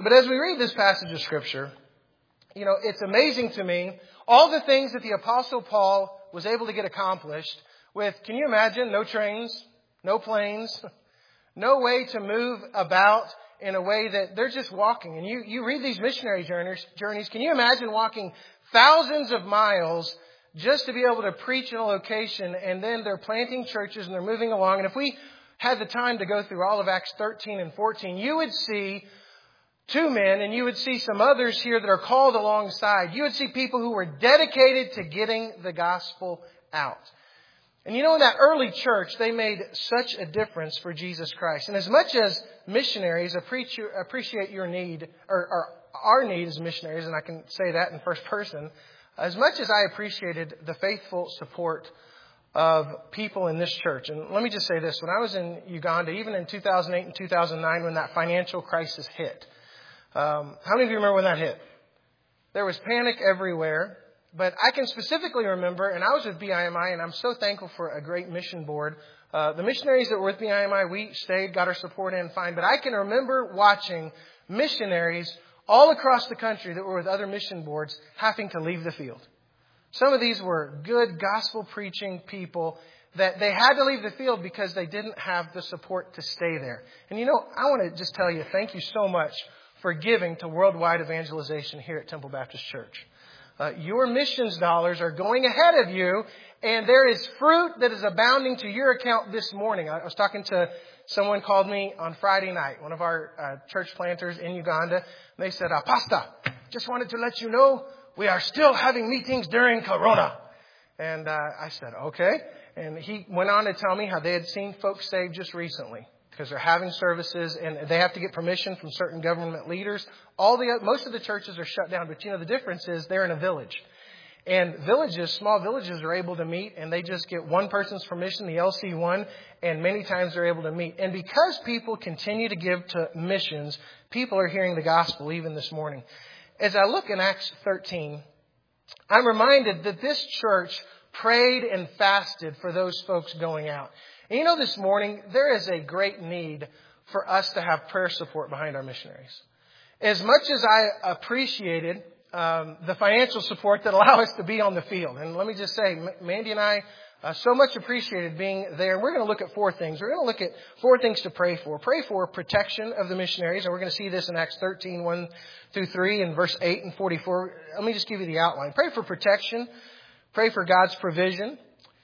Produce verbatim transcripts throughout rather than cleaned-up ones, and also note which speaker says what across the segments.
Speaker 1: But as we read this passage of Scripture, you know, it's amazing to me all the things that the Apostle Paul was able to get accomplished with, can you imagine, no trains, no planes, no way to move about in a way that they're just walking. And you, you read these missionary journeys, journeys, can you imagine walking thousands of miles just to be able to preach in a location, and then they're planting churches and they're moving along. And if we had the time to go through all of Acts thirteen and fourteen, you would see two men, and you would see some others here that are called alongside. You would see people who were dedicated to getting the gospel out. And you know, in that early church, they made such a difference for Jesus Christ. And as much as missionaries appreciate your need, or, or our need as missionaries, and I can say that in first person, as much as I appreciated the faithful support of people in this church. And let me just say this. When I was in Uganda, even in two thousand eight and two thousand nine, when that financial crisis hit, um, how many of you remember when that hit? There was panic everywhere. But I can specifically remember, and I was with B I M I, and I'm so thankful for a great mission board. Uh, the missionaries that were with B I M I, we stayed, got our support in fine. But I can remember watching missionaries all across the country that were with other mission boards having to leave the field. Some of these were good gospel preaching people that they had to leave the field because they didn't have the support to stay there. And you know, I want to just tell you, thank you so much for giving to worldwide evangelization here at Temple Baptist Church. Uh, your missions dollars are going ahead of you, and there is fruit that is abounding to your account this morning. I was talking to someone called me on Friday night, one of our uh, church planters in Uganda. And they said, uh, Pastor, just wanted to let you know we are still having meetings during Corona. And uh, I said, okay. And he went on to tell me how they had seen folks saved just recently, because they're having services and they have to get permission from certain government leaders. All the most of the churches are shut down, but you know the difference is they're in a village, and villages, small villages, are able to meet, and they just get one person's permission, the L C one, and many times they're able to meet. And because people continue to give to missions, people are hearing the gospel even this morning. As I look in Acts thirteen, I'm reminded that this church prayed and fasted for those folks going out. And you know, this morning, there is a great need for us to have prayer support behind our missionaries. As much as I appreciated um, the financial support that allow us to be on the field. And let me just say, Mandy and I uh, so much appreciated being there. We're going to look at four things. We're going to look at four things to pray for. Pray for protection of the missionaries. And we're going to see this in Acts thirteen, one through three, and verse eight and forty-four. Let me just give you the outline. Pray for protection. Pray for God's provision.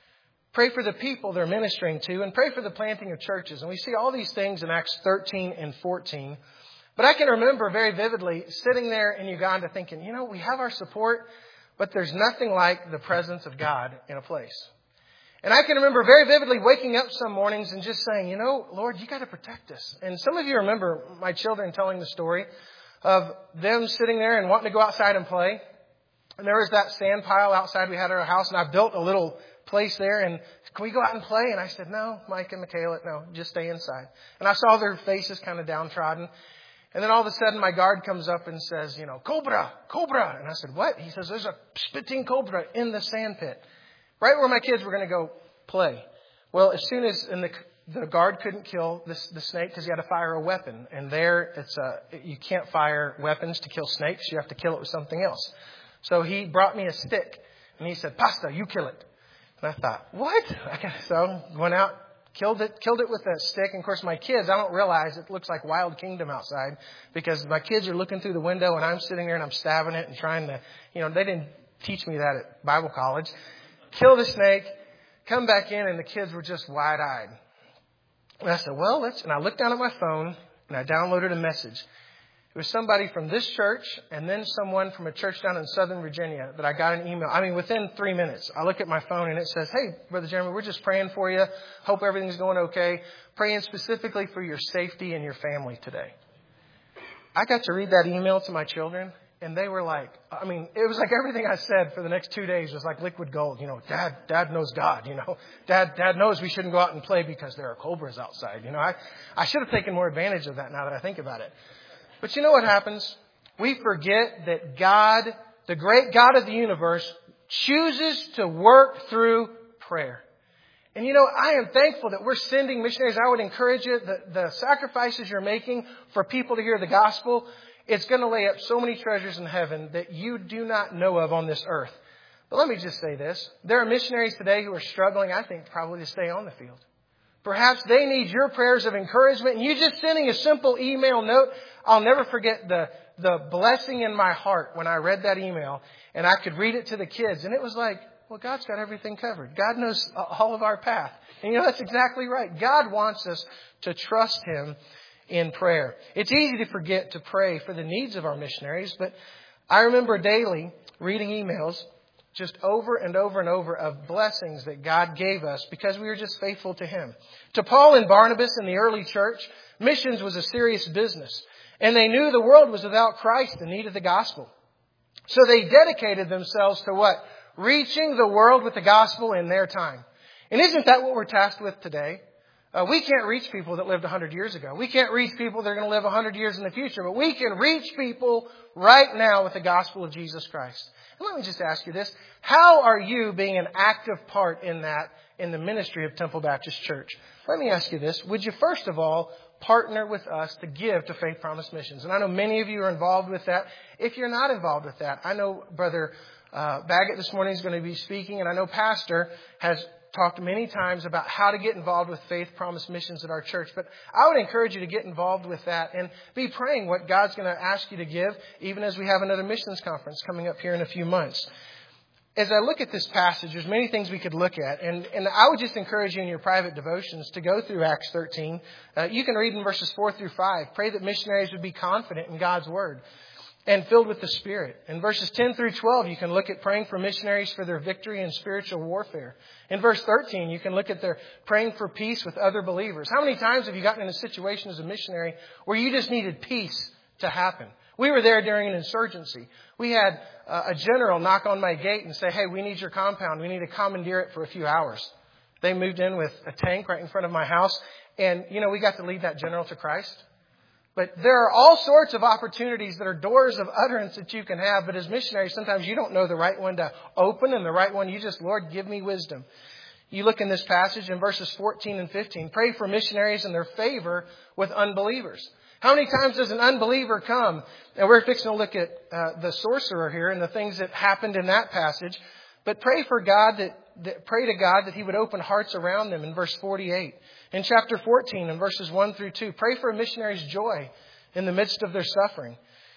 Speaker 1: Pray for the people they're ministering to, and pray for the planting of churches. And we see all these things in Acts thirteen and fourteen. But I can remember very vividly sitting there in Uganda thinking, you know, we have our support, but there's nothing like the presence of God in a place. And I can remember very vividly waking up some mornings and just saying, you know, Lord, you got to protect us. And some of you remember my children telling the story of them sitting there and wanting to go outside and play. And there was that sand pile outside we had at our house, and I built a little place there, and can we go out and play? And I said, no, Mike and Michaela, no, just stay inside. And I saw their faces kind of downtrodden. And then all of a sudden my guard comes up and says, you know, cobra, cobra. And I said, what? He says, there's a spitting cobra in the sand pit, right where my kids were going to go play. Well, as soon as, and the, the guard couldn't kill this, the snake because he had to fire a weapon. And there it's a, you can't fire weapons to kill snakes. You have to kill it with something else. So he brought me a stick and he said, Pastor, you kill it. And I thought, what? So went out, killed it, killed it with a stick. And of course, my kids, I don't realize it looks like Wild Kingdom outside because my kids are looking through the window and I'm sitting there and I'm stabbing it and trying to, you know, they didn't teach me that at Bible college. Kill the snake, come back in, and the kids were just wide-eyed. And I said, well, let's, and I looked down at my phone and I downloaded a message. It was somebody from this church and then someone from a church down in Southern Virginia that I got an email. I mean, within three minutes, I look at my phone and it says, hey, Brother Jeremy, we're just praying for you. Hope everything's going okay. Praying specifically for your safety and your family today. I got to read that email to my children, and they were like, I mean, it was like everything I said for the next two days was like liquid gold. You know, Dad, Dad knows God, you know. Dad, Dad knows we shouldn't go out and play because there are cobras outside. You know, I, I should have taken more advantage of that now that I think about it. But you know what happens? We forget that God, the great God of the universe, chooses to work through prayer. And you know, I am thankful that we're sending missionaries. I would encourage you, the, the sacrifices you're making for people to hear the gospel, it's going to lay up so many treasures in heaven that you do not know of on this earth. But let me just say this. There are missionaries today who are struggling, I think, probably to stay on the field. Perhaps they need your prayers of encouragement, and you just sending a simple email note. I'll never forget the, the blessing in my heart when I read that email, and I could read it to the kids, and it was like, well, God's got everything covered. God knows all of our path. And you know, that's exactly right. God wants us to trust Him in prayer. It's easy to forget to pray for the needs of our missionaries, but I remember daily reading emails just over and over and over of blessings that God gave us because we were just faithful to Him. To Paul and Barnabas in the early church, missions was a serious business. And they knew the world was without Christ and needed the gospel. So they dedicated themselves to what? Reaching the world with the gospel in their time. And isn't that what we're tasked with today? Uh, we can't reach people that lived one hundred years ago. We can't reach people that are going to live one hundred years in the future. But we can reach people right now with the gospel of Jesus Christ. And let me just ask you this. How are you being an active part in that, in the ministry of Temple Baptist Church? Let me ask you this. Would you first of all partner with us to give to Faith Promise Missions? And I know many of you are involved with that. If you're not involved with that, I know Brother uh, Baggett this morning is going to be speaking, and I know Pastor has talked many times about how to get involved with Faith Promise Missions at our church. But I would encourage you to get involved with that and be praying what God's going to ask you to give, even as we have another missions conference coming up here in a few months. As I look at this passage, there's many things we could look at. And, and I would just encourage you in your private devotions to go through Acts thirteen. Uh, you can read in verses four through five. Pray that missionaries would be confident in God's word and filled with the Spirit. In verses ten through twelve, you can look at praying for missionaries for their victory in spiritual warfare. In verse thirteen, you can look at their praying for peace with other believers. How many times have you gotten in a situation as a missionary where you just needed peace to happen? We were there during an insurgency. We had uh, a general knock on my gate and say, hey, we need your compound. We need to commandeer it for a few hours. They moved in with a tank right in front of my house. And, you know, we got to lead that general to Christ. But there are all sorts of opportunities that are doors of utterance that you can have. But as missionaries, sometimes you don't know the right one to open and the right one. You just, Lord, give me wisdom. You look in this passage in verses fourteen and fifteen. Pray for missionaries and their favor with unbelievers. How many times does an unbeliever come? And we're fixing to look at uh, the sorcerer here and the things that happened in that passage. But pray for God that, that pray to God that He would open hearts around them in verse forty-eight. In chapter fourteen, in verses one through two, pray for a missionary's joy in the midst of their suffering.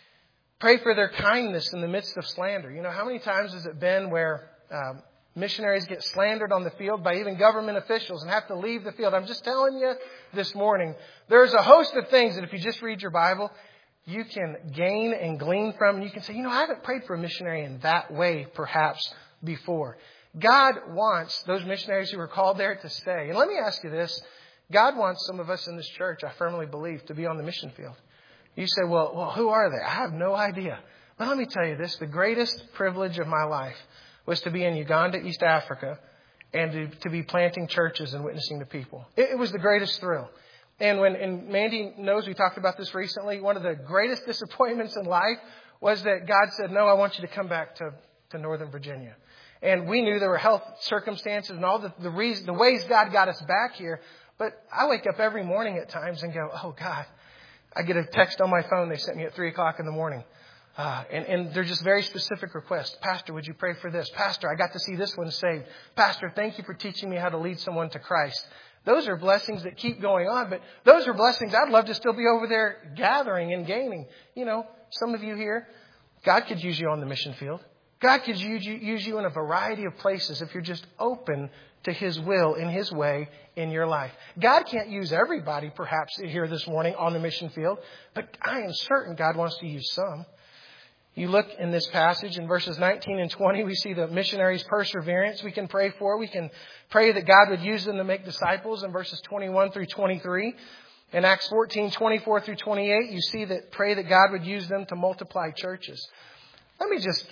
Speaker 1: Pray for their kindness in the midst of slander. You know, how many times has it been where um, missionaries get slandered on the field by even government officials and have to leave the field? I'm just telling you this morning, there's a host of things that if you just read your Bible, you can gain and glean from. And you can say, you know, I haven't prayed for a missionary in that way perhaps before. God wants those missionaries who are called there to stay. And let me ask you this. God wants some of us in this church, I firmly believe, to be on the mission field. You say, well, well, who are they? I have no idea. But let me tell you this. The greatest privilege of my life was to be in Uganda, East Africa, and to, to be planting churches and witnessing to people. It, it was the greatest thrill. And when and Mandy knows we talked about this recently, one of the greatest disappointments in life was that God said, no, I want you to come back to, to Northern Virginia. And we knew there were health circumstances and all the, the, reason, the ways God got us back here. But I wake up every morning at times and go, oh, God. I get a text on my phone they sent me at three o'clock in the morning. Uh, and, and they're just very specific requests. Pastor, would you pray for this? Pastor, I got to see this one saved. Pastor, thank you for teaching me how to lead someone to Christ. Those are blessings that keep going on. But those are blessings I'd love to still be over there gathering and gaining. You know, some of you here, God could use you on the mission field. God could use you, use you in a variety of places if you're just open to His will in His way in your life. God can't use everybody perhaps here this morning on the mission field, but I am certain God wants to use some. You look in this passage in verses nineteen and twenty, we see the missionaries' perseverance we can pray for. We can pray that God would use them to make disciples in verses twenty-one through twenty-three. In Acts fourteen, twenty-four through twenty-eight, you see that pray that God would use them to multiply churches. Let me just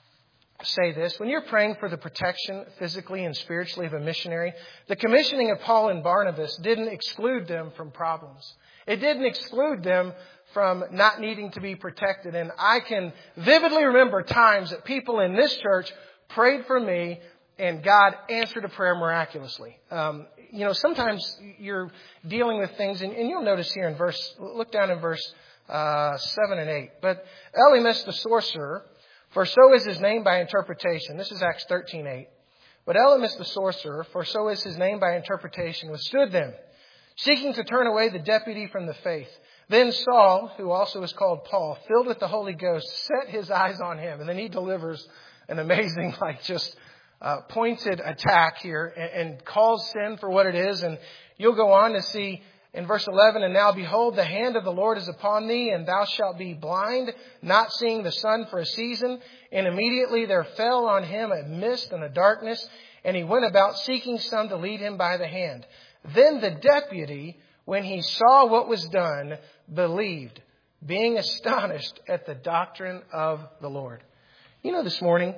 Speaker 1: say this. When you're praying for the protection physically and spiritually of a missionary, the commissioning of Paul and Barnabas didn't exclude them from problems. It didn't exclude them from not needing to be protected. And I can vividly remember times that people in this church prayed for me and God answered a prayer miraculously. Um, you know, sometimes you're dealing with things, and, and you'll notice here in verse, look down in verse uh, seven and eight. But Elymas the sorcerer, for so is his name by interpretation. This is Acts thirteen eight. But Elymas the sorcerer, for so is his name by interpretation, withstood them, seeking to turn away the deputy from the faith. Then Saul, who also is called Paul, filled with the Holy Ghost, set his eyes on him. And then he delivers an amazing, like just uh, pointed attack here and, and calls sin for what it is. And you'll go on to see in verse eleven, and now behold, the hand of the Lord is upon thee, and thou shalt be blind, not seeing the sun for a season. And immediately there fell on him a mist and a darkness, and he went about seeking some to lead him by the hand. Then the deputy, when he saw what was done, believed, being astonished at the doctrine of the Lord. You know, this morning,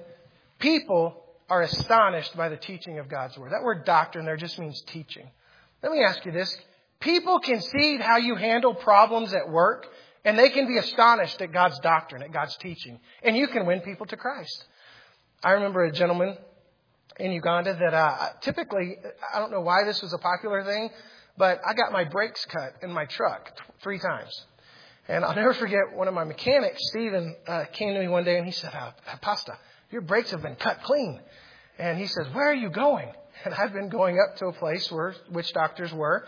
Speaker 1: people are astonished by the teaching of God's word. That word doctrine there just means teaching. Let me ask you this. People can see how you handle problems at work, and they can be astonished at God's doctrine, at God's teaching. And you can win people to Christ. I remember a gentleman in Uganda that uh, typically, I don't know why this was a popular thing, but I got my brakes cut in my truck three times. And I'll never forget, one of my mechanics, Stephen, uh, came to me one day and he said, uh, Pastor, your brakes have been cut clean. And he says, where are you going? And I've been going up to a place where witch doctors were.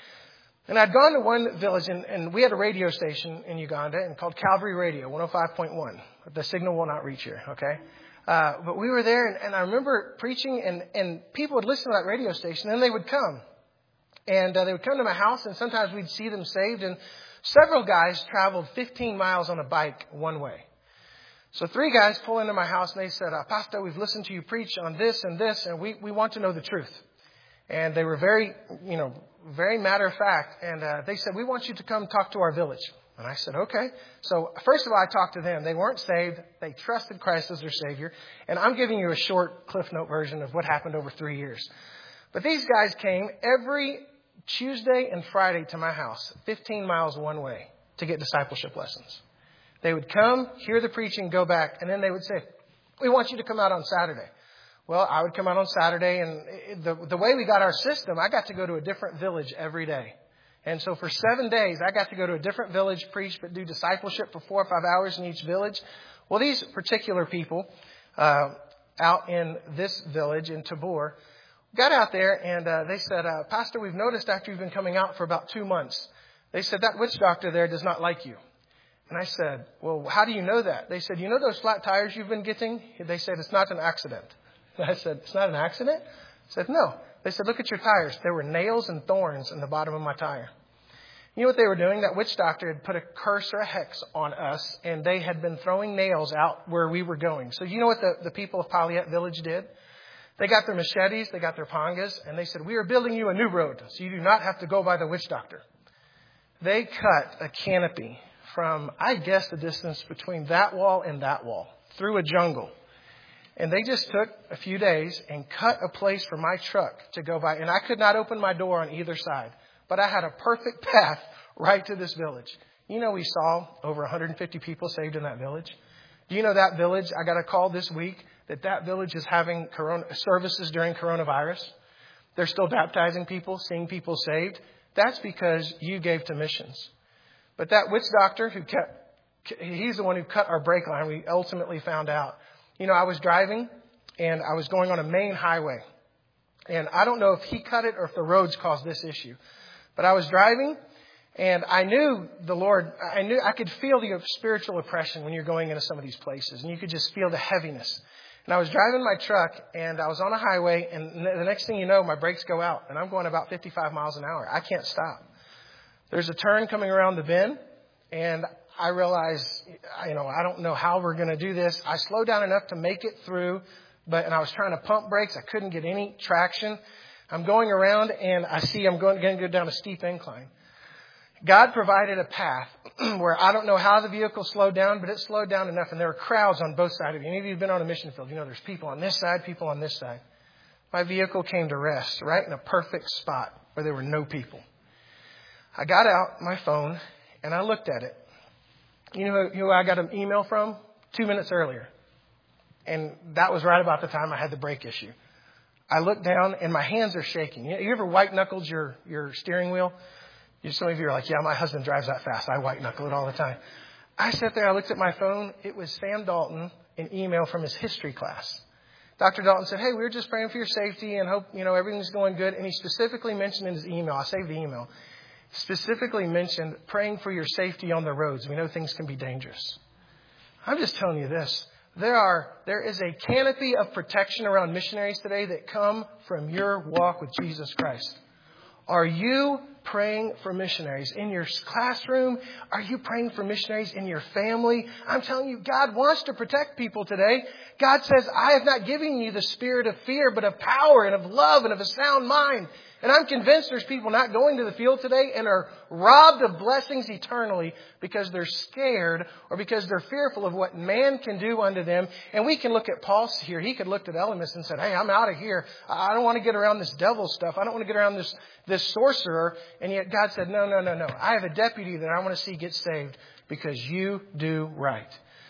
Speaker 1: And I'd gone to one village, and, and we had a radio station in Uganda and called Calvary Radio, one oh five point one. The signal will not reach here, okay? Uh, but we were there, and, and I remember preaching, and, and people would listen to that radio station, and they would come. And uh, they would come to my house, and sometimes we'd see them saved. And several guys traveled fifteen miles on a bike one way. So three guys pull into my house, and they said, uh, Pastor, we've listened to you preach on this and this, and we, we want to know the truth. And they were very, you know, very matter of fact. And uh, they said, we want you to come talk to our village. And I said, okay. So first of all, I talked to them. They weren't saved. They trusted Christ as their Savior. And I'm giving you a short Cliff Note version of what happened over three years. But these guys came every Tuesday and Friday to my house, fifteen miles one way, to get discipleship lessons. They would come, hear the preaching, go back, and then they would say, we want you to come out on Saturday. Well, I would come out on Saturday, and the, the way we got our system, I got to go to a different village every day. And so for seven days, I got to go to a different village, preach, but do discipleship for four or five hours in each village. Well, these particular people uh, out in this village in Tabor got out there, and uh, they said, uh, Pastor, we've noticed after you've been coming out for about two months, they said, that witch doctor there does not like you. And I said, well, how do you know that? They said, you know those flat tires you've been getting? They said, it's not an accident. I said, it's not an accident? I said, no. They said, look at your tires. There were nails and thorns in the bottom of my tire. You know what they were doing? That witch doctor had put a curse or a hex on us, and they had been throwing nails out where we were going. So you know what the, the people of Paliette Village did? They got their machetes, they got their pangas, and they said, we are building you a new road, so you do not have to go by the witch doctor. They cut a canopy from, I guess, the distance between that wall and that wall, through a jungle. And they just took a few days and cut a place for my truck to go by. And I could not open my door on either side. But I had a perfect path right to this village. You know, we saw over one hundred fifty people saved in that village. Do you know that village? I got a call this week that that village is having corona services during coronavirus. They're still baptizing people, seeing people saved. That's because you gave to missions. But that witch doctor who kept, he's the one who cut our brake line. We ultimately found out. You know, I was driving, and I was going on a main highway. And I don't know if he cut it or if the roads caused this issue. But I was driving, and I knew the Lord, I knew I could feel the spiritual oppression when you're going into some of these places. And you could just feel the heaviness. And I was driving my truck, and I was on a highway, and the next thing you know, my brakes go out. And I'm going about fifty-five miles an hour. I can't stop. There's a turn coming around the bend, and I realize, you know, I don't know how we're going to do this. I slowed down enough to make it through, but and I was trying to pump brakes. I couldn't get any traction. I'm going around, and I see I'm going, going to go down a steep incline. God provided a path where I don't know how the vehicle slowed down, but it slowed down enough, and there were crowds on both sides of you. Any of you have been on a mission field, you know there's people on this side, people on this side. My vehicle came to rest right in a perfect spot where there were no people. I got out my phone, and I looked at it. You know who I got an email from? Two minutes earlier. And that was right about the time I had the brake issue. I looked down, and my hands are shaking. You ever white-knuckled your, your steering wheel? Some of you are like, yeah, my husband drives that fast. I white knuckle it all the time. I sat there, I looked at my phone. It was Sam Dalton, an email from his history class. Doctor Dalton said, hey, we were just praying for your safety and hope, you know, everything's going good. And he specifically mentioned in his email, I saved the email, specifically mentioned praying for your safety on the roads. We know things can be dangerous. I'm just telling you this. There are, there is a canopy of protection around missionaries today that come from your walk with Jesus Christ. Are you praying for missionaries in your classroom? Are you praying for missionaries in your family? I'm telling you, God wants to protect people today. God says, I have not given you the spirit of fear, but of power and of love and of a sound mind. And I'm convinced there's people not going to the field today and are robbed of blessings eternally because they're scared or because they're fearful of what man can do unto them. And we can look at Paul here. He could look at Elymas and said, hey, I'm out of here. I don't want to get around this devil stuff. I don't want to get around this, this sorcerer. And yet God said, no, no, no, no. I have a deputy that I want to see get saved because you do right.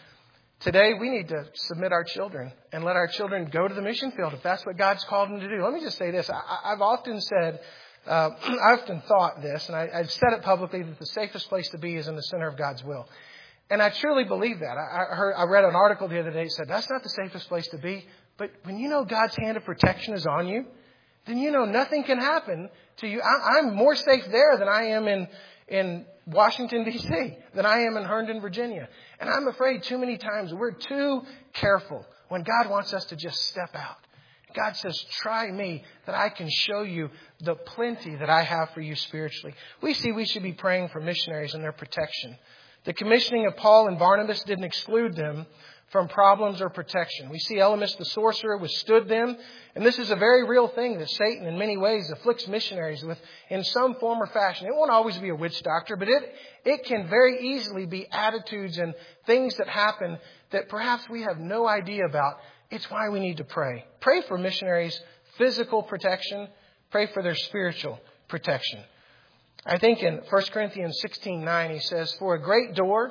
Speaker 1: Today, we need to submit our children and let our children go to the mission field if that's what God's called them to do. Let me just say this. I, I've often said, uh, I've often thought this, and I, I've said it publicly, that the safest place to be is in the center of God's will. And I truly believe that. I, I, heard, I read an article the other day that said, that's not the safest place to be. But when you know God's hand of protection is on you, then you know nothing can happen to you. I, I'm more safe there than I am in in Washington, D C, than I am in Herndon, Virginia. And I'm afraid too many times we're too careful when God wants us to just step out. God says, try me that I can show you the plenty that I have for you spiritually. We see we should be praying for missionaries and their protection. The commissioning of Paul and Barnabas didn't exclude them from problems or protection. We see Elymas the sorcerer withstood them. And this is a very real thing that Satan in many ways afflicts missionaries with in some form or fashion. It won't always be a witch doctor, but it, it can very easily be attitudes and things that happen that perhaps we have no idea about. It's why we need to pray. Pray for missionaries' physical protection. Pray for their spiritual protection. I think in First Corinthians sixteen nine, he says, for a great door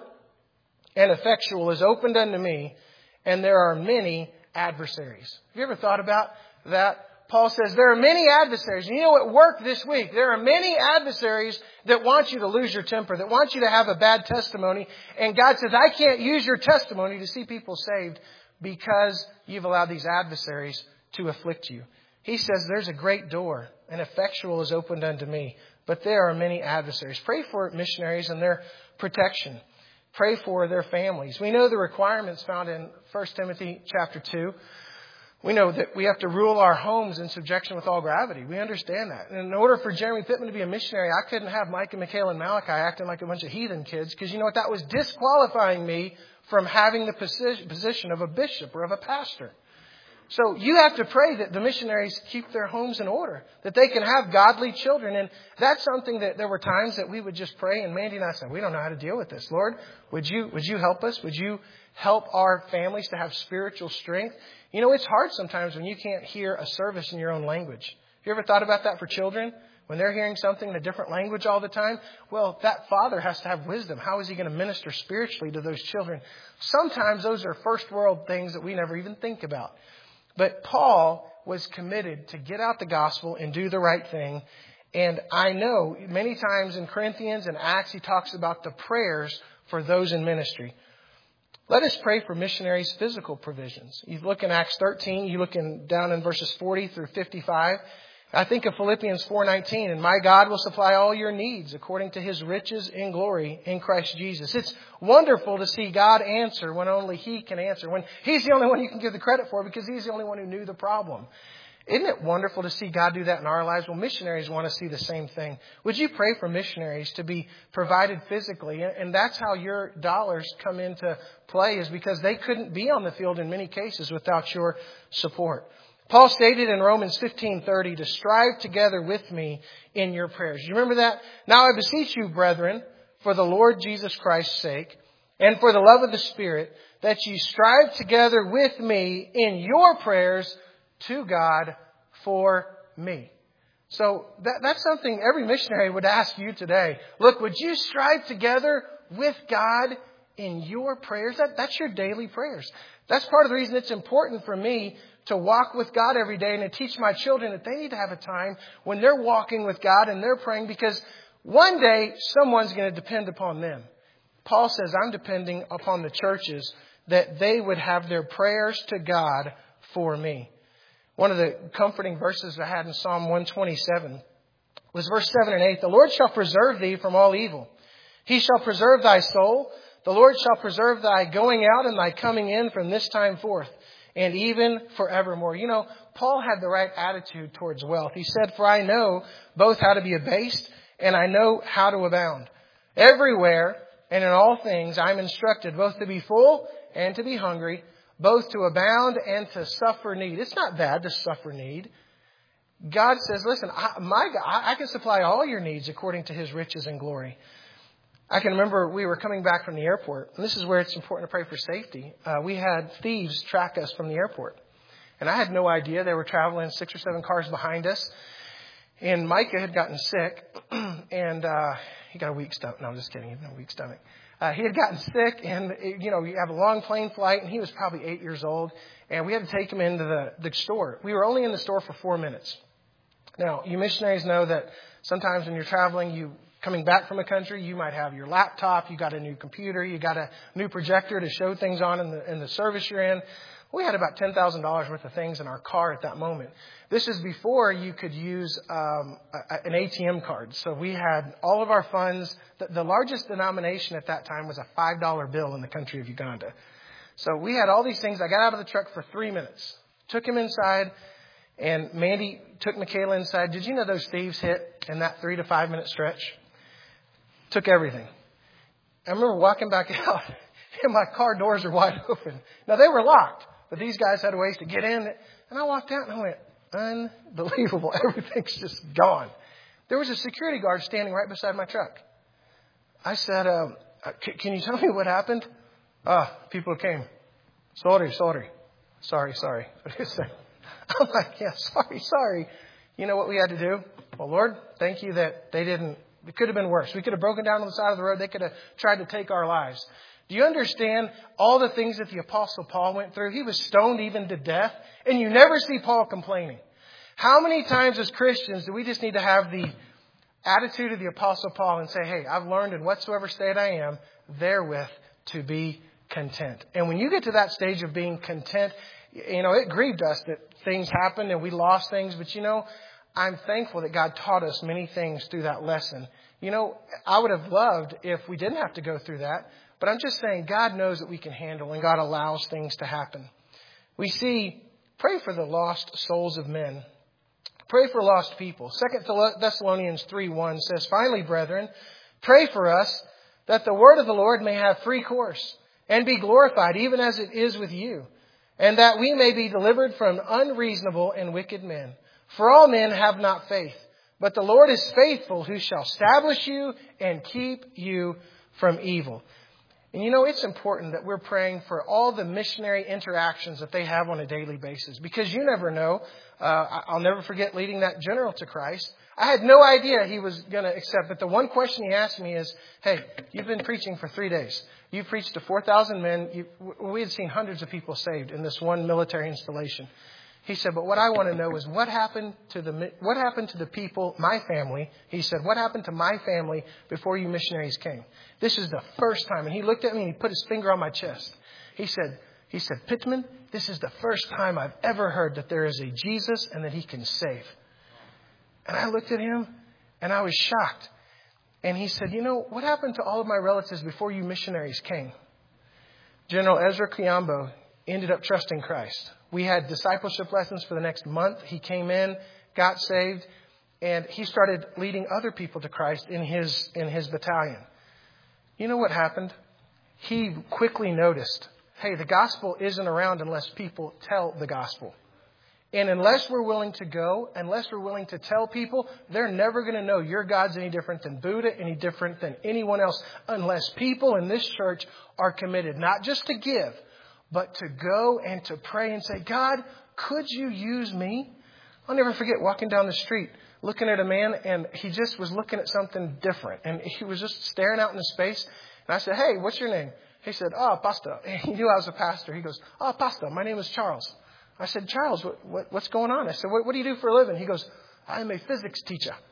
Speaker 1: and effectual is opened unto me, and there are many adversaries. Have you ever thought about that? Paul says there are many adversaries. And you know, at work this week, there are many adversaries that want you to lose your temper, that want you to have a bad testimony. And God says, I can't use your testimony to see people saved because you've allowed these adversaries to afflict you. He says there's a great door, and effectual is opened unto me, but there are many adversaries. Pray for missionaries and their protection. Pray for their families. We know the requirements found in First Timothy chapter two. We know that we have to rule our homes in subjection with all gravity. We understand that. And in order for Jeremy Pittman to be a missionary, I couldn't have Mike and Michaela and Malachi acting like a bunch of heathen kids, because you know what? That was disqualifying me from having the position of a bishop or of a pastor. So you have to pray that the missionaries keep their homes in order, that they can have godly children. And that's something that there were times that we would just pray. And Mandy and I said, we don't know how to deal with this. Lord, would you, would you help us? Would you help our families to have spiritual strength? You know, it's hard sometimes when you can't hear a service in your own language. Have you ever thought about that for children? When they're hearing something in a different language all the time, well, that father has to have wisdom. How is he going to minister spiritually to those children? Sometimes those are first world things that we never even think about. But Paul was committed to get out the gospel and do the right thing. And I know many times in Corinthians and Acts, he talks about the prayers for those in ministry. Let us pray for missionaries' physical provisions. You look in Acts thirteen, you look in, down in verses forty through fifty-five. I think of Philippians four nineteen, and my God will supply all your needs according to his riches in glory in Christ Jesus. It's wonderful to see God answer when only he can answer, when he's the only one you can give the credit for because he's the only one who knew the problem. Isn't it wonderful to see God do that in our lives? Well, missionaries want to see the same thing. Would you pray for missionaries to be provided physically? And that's how your dollars come into play, is because they couldn't be on the field in many cases without your support. Paul stated in Romans fifteen thirty to strive together with me in your prayers. You remember that? Now I beseech you, brethren, for the Lord Jesus Christ's sake, and for the love of the Spirit, that ye strive together with me in your prayers to God for me. So that, that's something every missionary would ask you today. Look, would you strive together with God in your prayers? That, that's your daily prayers. That's part of the reason it's important for me to walk with God every day and to teach my children that they need to have a time when they're walking with God and they're praying, because One day, someone's going to depend upon them. Paul says, I'm depending upon the churches that they would have their prayers to God for me. One of the comforting verses I had in Psalm one twenty-seven was verse seven and eight. The Lord shall preserve thee from all evil. He shall preserve thy soul. The Lord shall preserve thy going out and thy coming in from this time forth, and even forevermore. You know, Paul had the right attitude towards wealth. He said, for I know both how to be abased and I know how to abound. Everywhere and in all things I am instructed both to be full and to be hungry, both to abound and to suffer need. It's not bad to suffer need. God says, listen, I, my God, I can supply all your needs according to his riches and glory. I can remember we were coming back from the airport, and this is where it's important to pray for safety. Uh, we had thieves track us from the airport, and I had no idea. They were traveling six or seven cars behind us, and Micah had gotten sick, and uh, he got a weak stomach. No, I'm just kidding. He had no weak stomach. Uh, he had gotten sick, and, you know, you have a long plane flight, and he was probably eight years old, and we had to take him into the, the store. We were only in the store for four minutes. Now, you missionaries know that sometimes when you're traveling, you coming back from a country, you might have your laptop, you got a new computer, you got a new projector to show things on in the, in the service you're in. We had about ten thousand dollars worth of things in our car at that moment. This is before you could use um, a, an A T M card. So we had all of our funds. The, the largest denomination at that time was a five dollar bill in the country of Uganda. So we had all these things. I got out of the truck for three minutes, took him inside, and Mandy took Michaela inside. Did you know those thieves hit in that three to five minute stretch? Took everything. I remember walking back out, and my car doors are wide open. Now, they were locked, but these guys had ways to get in. And I walked out, and I went, unbelievable. Everything's just gone. There was a security guard standing right beside my truck. I said, um, can you tell me what happened? Ah, people came. Sorry, sorry. Sorry, sorry. I'm like, yeah, sorry, sorry. You know what we had to do? Well, Lord, thank you that they didn't. It could have been worse. We could have broken down on the side of the road. They could have tried to take our lives. Do you understand all the things that the Apostle Paul went through? He was stoned even to death, and you never see Paul complaining. How many times as Christians do we just need to have the attitude of the Apostle Paul and say, hey, I've learned in whatsoever state I am, therewith to be content. And when you get to that stage of being content, you know, it grieved us that things happened and we lost things, but you know, I'm thankful that God taught us many things through that lesson. You know, I would have loved if we didn't have to go through that. But I'm just saying God knows that we can handle and God allows things to happen. We see, pray for the lost souls of men. Pray for lost people. Second Thessalonians three one says, finally, brethren, pray for us that the word of the Lord may have free course and be glorified even as it is with you, and that we may be delivered from unreasonable and wicked men. For all men have not faith, but the Lord is faithful, who shall establish you and keep you from evil. And you know, it's important that we're praying for all the missionary interactions that they have on a daily basis, because you never know. Uh, I'll never forget leading that general to Christ. I had no idea he was going to accept, but the one question he asked me is, hey, you've been preaching for three days. You preached to four thousand men. You, we had seen hundreds of people saved in this one military installation. He said, but what I want to know is what happened to the what happened to the people, my family. He said, what happened to my family before you missionaries came? This is the first time. And he looked at me and he put his finger on my chest. He said, he said, Pittman, this is the first time I've ever heard that there is a Jesus and that he can save. And I looked at him and I was shocked. And he said, you know, what happened to all of my relatives before you missionaries came? General Ezra Kiyambo ended up trusting Christ. We had discipleship lessons for the next month. He came in, got saved, and he started leading other people to Christ in his in his battalion. You know what happened? He quickly noticed, hey, the gospel isn't around unless people tell the gospel. And unless we're willing to go, unless we're willing to tell people, they're never going to know your God's any different than Buddha, any different than anyone else, unless people in this church are committed, not just to give, but to go and to pray and say, God, could you use me? I'll never forget walking down the street, looking at a man, and he just was looking at something different. And he was just staring out into space. And I said, hey, what's your name? He said, oh, Pastor. And he knew I was a pastor. He goes, oh, Pastor, my name is Charles. I said, Charles, what, what, what's going on? I said, what, what do you do for a living? He goes, I'm a physics teacher.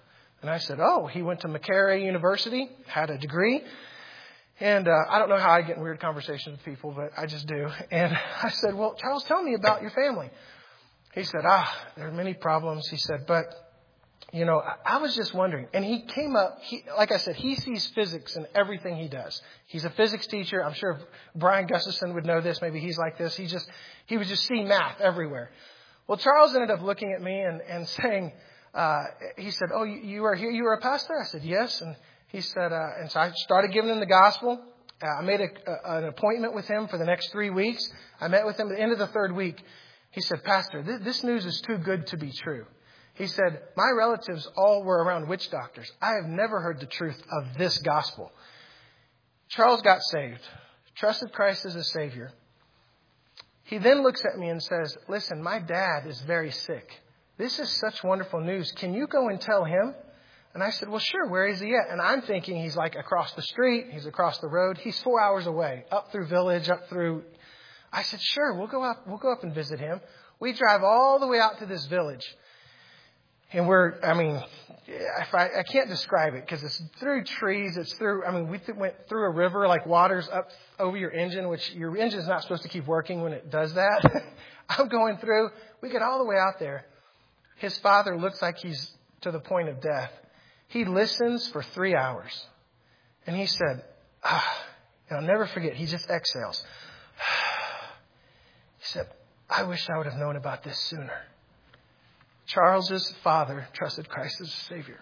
Speaker 1: And I said, oh, he went to McCary University, had a degree. And uh, I don't know how I get in weird conversations with people, but I just do. And I said, well, Charles, tell me about your family. He said, ah, there are many problems. He said, but, you know, I, I was just wondering. And he came up, he, like I said, he sees physics in everything he does. He's a physics teacher. I'm sure Brian Gustafson would know this. Maybe he's like this. He just, he would just see math everywhere. Well, Charles ended up looking at me and, and saying, uh, he said, oh, you, you are here, you are a pastor? I said, yes. And he said, uh, and so I started giving him the gospel. Uh, I made a, a, an appointment with him for the next three weeks. I met with him at the end of the third week. He said, Pastor, th- this news is too good to be true. He said, my relatives all were around witch doctors. I have never heard the truth of this gospel. Charles got saved, trusted Christ as a Savior. He then looks at me and says, listen, my dad is very sick. This is such wonderful news. Can you go and tell him? And I said, well, sure. Where is he at? And I'm thinking he's like across the street. He's across the road. He's four hours away, up through Village, up through. I said, sure, we'll go up. We'll go up and visit him. We drive all the way out to this village. And we're, I mean, if I, I can't describe it because it's through trees. It's through, I mean, we th- went through a river, like water's up over your engine, which your engine's not supposed to keep working when it does that. I'm going through. We get all the way out there. His father looks like he's to the point of death. He listens for three hours. And he said, ah, and I'll never forget, he just exhales. He said, I wish I would have known about this sooner. Charles's father trusted Christ as a Savior.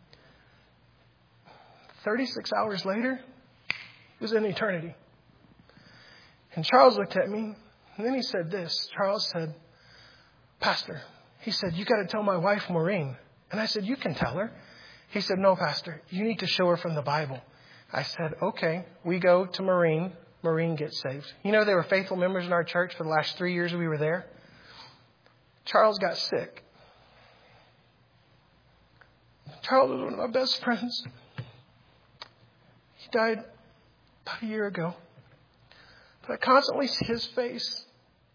Speaker 1: thirty-six hours later, it was in eternity. And Charles looked at me, and then he said this. Charles said, Pastor, he said, you got to tell my wife, Maureen. And I said, you can tell her. He said, no, Pastor, you need to show her from the Bible. I said, okay. We go to Maureen. Maureen gets saved. You know, they were faithful members in our church for the last three years we were there. Charles got sick. Charles was one of my best friends. He died about a year ago. But I constantly see his face.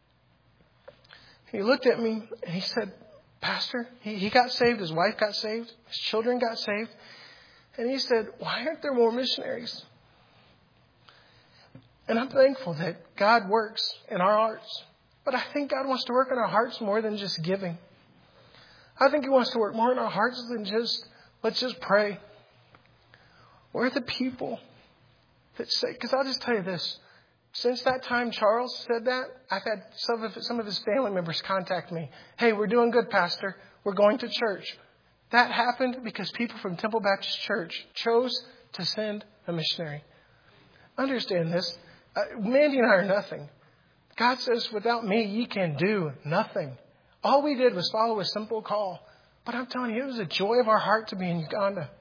Speaker 1: He looked at me and he said, Pastor, he, he got saved. His wife got saved. His children got saved. And he said, why aren't there more missionaries? And I'm thankful that God works in our hearts. But I think God wants to work in our hearts more than just giving. I think He wants to work more in our hearts than just, let's just pray. We're the people that say, because I'll just tell you this. Since that time Charles said that, I've had some of, some of his family members contact me. Hey, we're doing good, Pastor. We're going to church. That happened because people from Temple Baptist Church chose to send a missionary. Understand this. Uh, Mandy and I are nothing. God says, without me, ye can do nothing. All we did was follow a simple call. But I'm telling you, it was a joy of our heart to be in Uganda.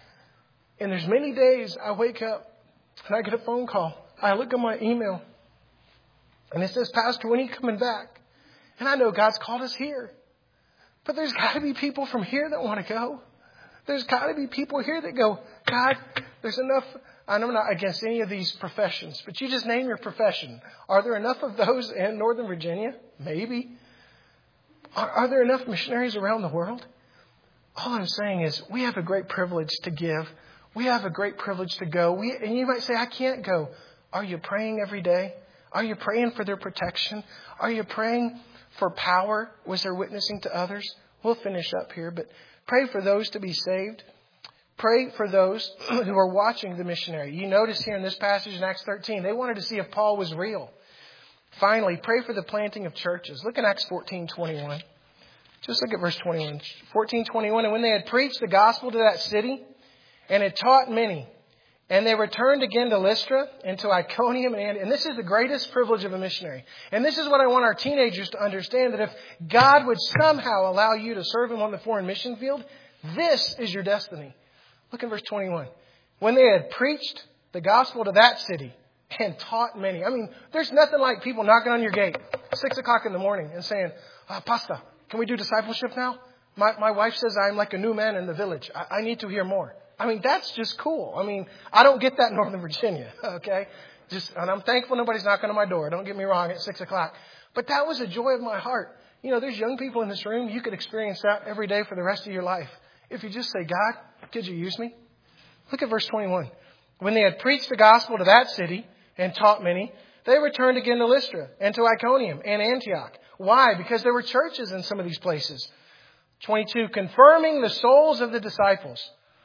Speaker 1: And there's many days I wake up and I get a phone call. I look at my email and it says, Pastor, when are you coming back? And I know God's called us here. But there's got to be people from here that want to go. There's got to be people here that go, God, there's enough. And I'm not against any of these professions, but you just name your profession. Are there enough of those in Northern Virginia? Maybe. Are, are there enough missionaries around the world? All I'm saying is we have a great privilege to give. We have a great privilege to go. We, and you might say, I can't go. Are you praying every day? Are you praying for their protection? Are you praying for power? Was there witnessing to others? We'll finish up here, but pray for those to be saved. Pray for those who are watching the missionary. You notice here in this passage in Acts thirteen, they wanted to see if Paul was real. Finally, pray for the planting of churches. Look at Acts fourteen twenty-one. Just look at verse twenty-one. fourteen twenty-one. And when they had preached the gospel to that city and had taught many, and they returned again to Lystra and to Iconium and Antioch. And this is the greatest privilege of a missionary. And this is what I want our teenagers to understand, that if God would somehow allow you to serve Him on the foreign mission field, this is your destiny. Look at verse twenty-one. When they had preached the gospel to that city and taught many. I mean, there's nothing like people knocking on your gate six o'clock in the morning and saying, ah, Pastor, can we do discipleship now? My, my wife says I'm like a new man in the village. I, I need to hear more. I mean, that's just cool. I mean, I don't get that in Northern Virginia, okay? Just, and I'm thankful nobody's knocking on my door. Don't get me wrong, at six o'clock. But that was a joy of my heart. You know, there's young people in this room. You could experience that every day for the rest of your life. if you just say, God, could you use me? Look at verse twenty-one. When they had preached the gospel to that city and taught many, they returned again to Lystra and to Iconium and Antioch. Why? Because there were churches in some of these places. twenty-two, confirming the souls of the disciples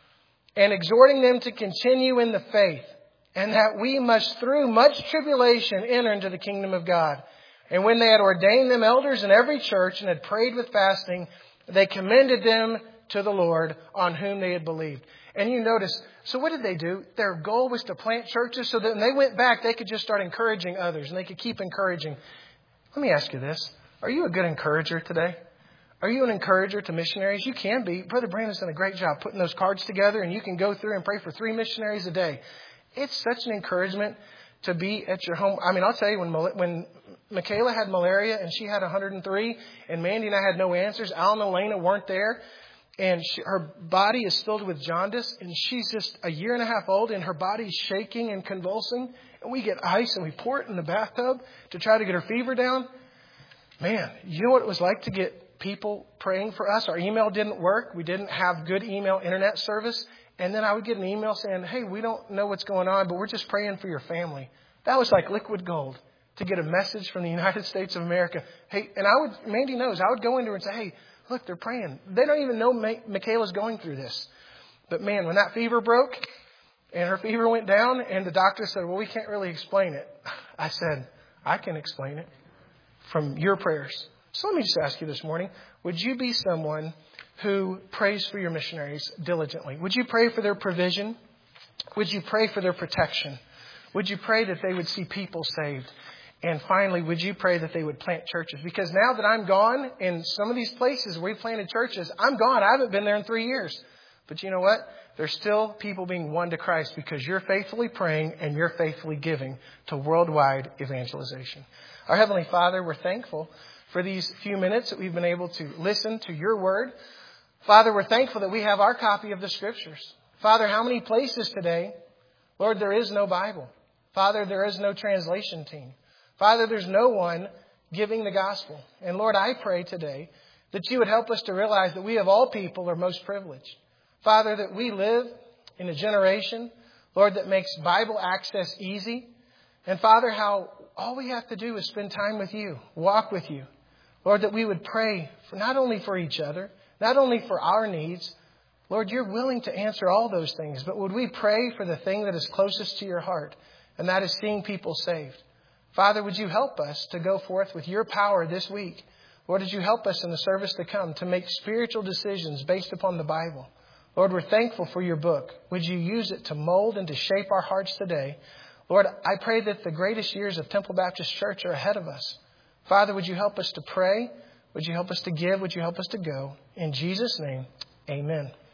Speaker 1: and exhorting them to continue in the faith, and that we must through much tribulation enter into the kingdom of God. And when they had ordained them elders in every church and had prayed with fasting, they commended them to the Lord on whom they had believed. And you notice, so what did they do? Their goal was to plant churches so that when they went back, they could just start encouraging others and they could keep encouraging. Let me ask you this. Are you a good encourager today? Are you an encourager to missionaries? You can be. Brother Brandon's done a great job putting those cards together, and you can go through and pray for three missionaries a day. It's such an encouragement to be at your home. I mean, I'll tell you, when when Michaela had malaria and she had one hundred three, and Mandy and I had no answers, Al and Elena weren't there, and she, her body is filled with jaundice, and she's just a year and a half old, and her body's shaking and convulsing, and we get ice and we pour it in the bathtub to try to get her fever down. Man, you know what it was like to get people praying for us? Our email didn't work. We didn't have good email internet service. And then I would get an email saying, hey, we don't know what's going on, but we're just praying for your family. That was like liquid gold to get a message from the United States of America. Hey, and I would, Mandy knows, I would go into her and say, hey, look, they're praying. They don't even know Michaela's going through this. But man, when that fever broke and her fever went down and the doctor said, well, we can't really explain it. I said, I can explain it from your prayers. So let me just ask you this morning, would you be someone who prays for your missionaries diligently? Would you pray for their provision? Would you pray for their protection? Would you pray that they would see people saved? And finally, would you pray that they would plant churches? Because now that I'm gone in some of these places where we planted churches, I'm gone. I haven't been there in three years. But you know what? There's still people being won to Christ because you're faithfully praying and you're faithfully giving to worldwide evangelization. Our Heavenly Father, we're thankful for these few minutes that we've been able to listen to your word. Father, we're thankful that we have our copy of the Scriptures. Father, how many places today, Lord, there is no Bible. Father, there is no translation team. Father, there's no one giving the gospel. And Lord, I pray today that you would help us to realize that we of all people are most privileged. Father, that we live in a generation, Lord, that makes Bible access easy. And Father, how all we have to do is spend time with you, walk with you. Lord, that we would pray for not only for each other, not only for our needs. Lord, you're willing to answer all those things, but would we pray for the thing that is closest to your heart, and that is seeing people saved? Father, would you help us to go forth with your power this week? Lord, would you help us in the service to come to make spiritual decisions based upon the Bible? Lord, we're thankful for your book. Would you use it to mold and to shape our hearts today? Lord, I pray that the greatest years of Temple Baptist Church are ahead of us. Father, would you help us to pray? Would you help us to give? Would you help us to go? In Jesus' name, amen.